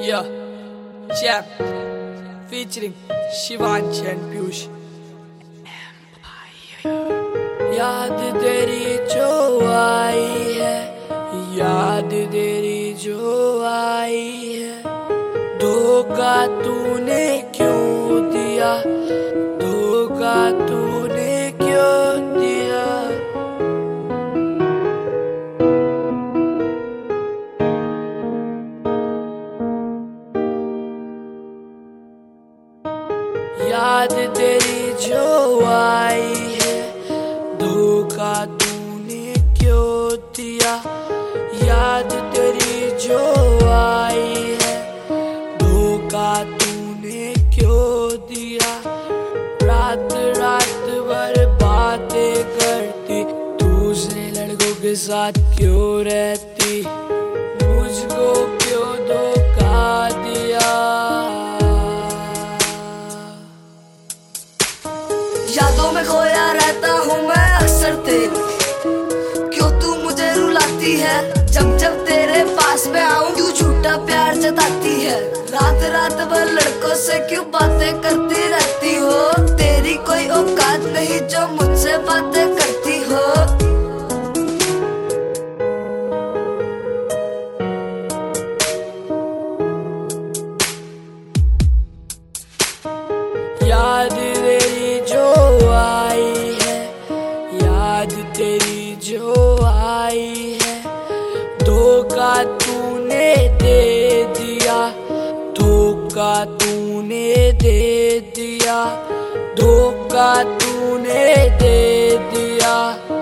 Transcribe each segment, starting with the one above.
Yeah, Jam featuring Shivansh and Piyush. याद तेरी जो आई है, याद तेरी जो आई है, धोखा तूने क्यों दिया, धोखा तूने क्यों दिया। याद तेरी जो आई है, धोखा तूने क्यों दिया। याद तेरी जो आई है, धोखा तूने क्यों दिया। रात रात भर बातें करती, दूसरे लड़कों के साथ क्यों रहती, मुझको क्यों धोखा दिया। यादों में खोया रहता हूँ मैं अक्सर तेरी, क्यों तू मुझे रुलाती है। जब जब तेरे पास में आऊं क्यों झूठा प्यार जताती है। रात रात भर लड़कों से क्यों बातें करती रहती हो, तेरी कोई औकात नहीं जो मुझसे बातें करती हो। याद तेरी जो आई है, याद तेरी जो आई है, धोखा तूने दे दिया, धोखा तूने दे दिया, धोखा तूने दे दिया।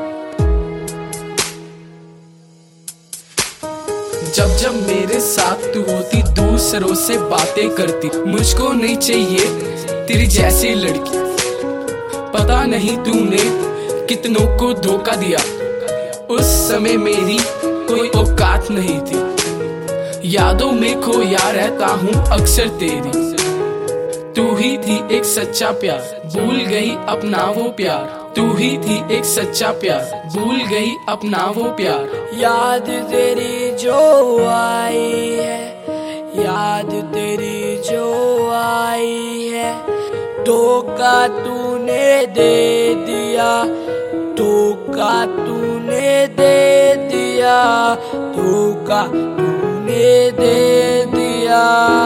जब जब मेरे साथ तू होती, दूसरों से बातें करती, मुझको नहीं चाहिए तेरी जैसी लड़की। पता नहीं तूने कितनों को धोखा दिया, उस समय मेरी कोई औकात नहीं थी। यादों में खोया रहता हूँ अक्सर तेरी, तू ही थी एक सच्चा प्यार, भूल गई अपना वो प्यार। तू ही थी एक सच्चा प्यार, भूल गई अपना वो प्यार। याद तेरी जो आई है, याद तेरी जो आई है, धोखा तूने दे दिया, धोखा तूने दे दिया, धोखा तूने दे दिया।